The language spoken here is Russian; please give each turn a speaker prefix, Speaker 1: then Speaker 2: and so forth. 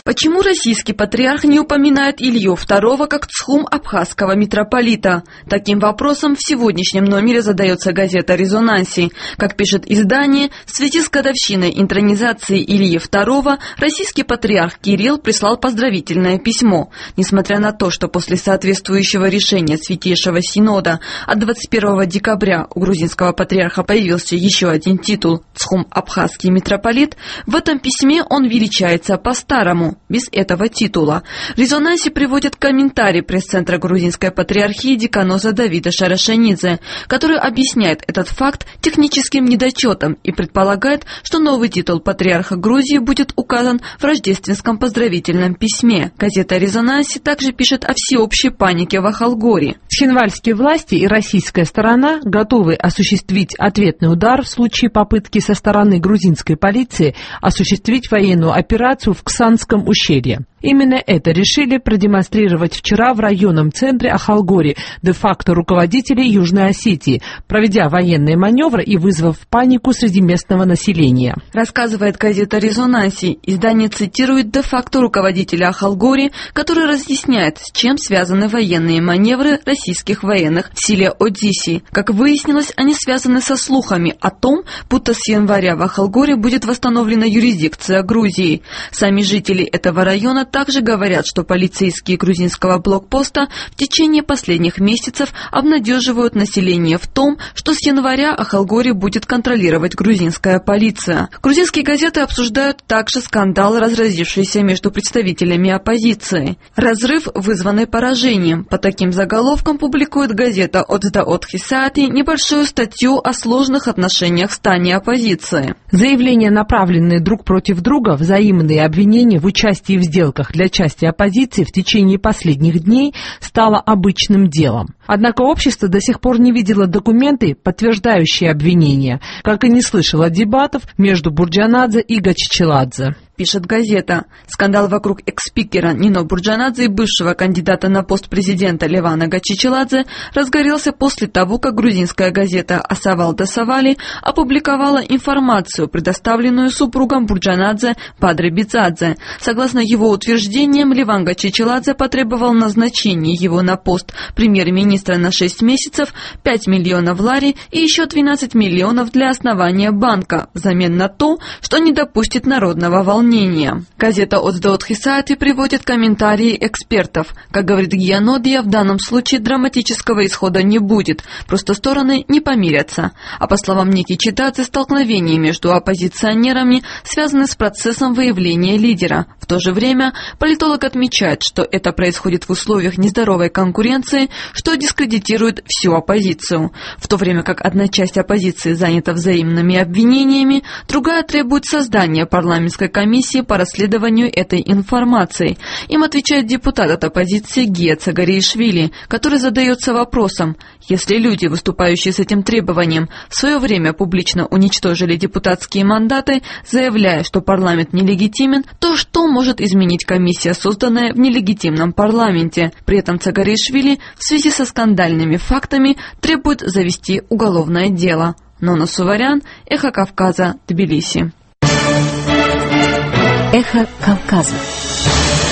Speaker 1: Почему российский патриарх не упоминает Илью II как цхум абхазского митрополита? Таким вопросом в сегодняшнем номере задается газета «Резонанси». Как пишет издание, в связи с годовщиной интронизации Ильи II российский патриарх Кирилл прислал поздравительное письмо. Несмотря на то, что после соответствующего решения Святейшего Синода от 21 декабря у грузинского патриарха появился еще один титул «Цхум абхазский митрополит», в этом письме он величается по-старому, без этого титула. В «Резонансе» приводит комментарий пресс-центра грузинской патриархии деканоза Давида Шарашанидзе, который объясняет этот факт техническим недочетом и предполагает, что новый титул патриарха Грузии будет указан в рождественском поздравительном письме. Газета «Резонансе» также пишет о всеобщей панике в Ахалгоре.
Speaker 2: Цхинвальские власти и российская сторона готовы осуществить ответный удар в случае попытки со стороны грузинской полиции осуществить военную операцию в Ксанском ущелье. Именно это решили продемонстрировать вчера в районном центре Ахалгори де-факто руководители Южной Осетии, проведя военные маневры и вызвав панику среди местного населения.
Speaker 1: Рассказывает газета «Резонанси». Издание цитирует де-факто руководителя Ахалгори, который разъясняет, с чем связаны военные маневры российских военных в селе Одисси. Как выяснилось, они связаны со слухами о том, будто с января в Ахалгоре будет восстановлена юрисдикция Грузии. Сами жители этого района также говорят, что полицейские грузинского блокпоста в течение последних месяцев обнадеживают население в том, что с января Ахалгори будет контролировать грузинская полиция. Грузинские газеты обсуждают также скандал, разразившийся между представителями оппозиции. Разрыв, вызванный поражением. По таким заголовкам публикует газета «Отздаот Хисати» небольшую статью о сложных отношениях в стане оппозиции.
Speaker 2: Заявления, направленные друг против друга, взаимные обвинения в участии в сделках для части оппозиции в течение последних дней стало обычным делом. Однако общество до сих пор не видело документы, подтверждающие обвинения, как и не слышало дебатов между Бурджанадзе и Гачичеладзе.
Speaker 1: Пишет газета. Скандал вокруг экс-спикера Нино Бурджанадзе и бывшего кандидата на пост президента Левана Гачичеладзе разгорелся после того, как грузинская газета «Асавал Дасавали» опубликовала информацию, предоставленную супругом Бурджанадзе Падре Бицадзе. Согласно его утверждениям, Леван Гачичеладзе потребовал назначения его на пост премьер-министра на 6 месяцев, 5 миллионов лари и еще 12 миллионов для основания банка, взамен на то, что не допустит народного волнения. Газета «Отздаот Хисати» приводит комментарии экспертов. Как говорит Гианодия, в данном случае драматического исхода не будет, просто стороны не помирятся. А по словам Ники Читадзе, столкновения между оппозиционерами связаны с процессом выявления лидера. В то же время политолог отмечает, что это происходит в условиях нездоровой конкуренции, что дискредитирует всю оппозицию. В то время как одна часть оппозиции занята взаимными обвинениями, другая требует создания парламентской комиссии по расследованию этой информации. Им отвечает депутат от оппозиции Гия Цагариишвили, который задается вопросом: если люди, выступающие с этим требованием, в свое время публично уничтожили депутатские мандаты, заявляя, что парламент нелегитимен, то что может изменить комиссия, созданная в нелегитимном парламенте? При этом Цагариишвили в связи со скандальными фактами требует завести уголовное дело. Нона Суварян, Эхо Кавказа, Тбилиси.
Speaker 3: Эхо Кавказа.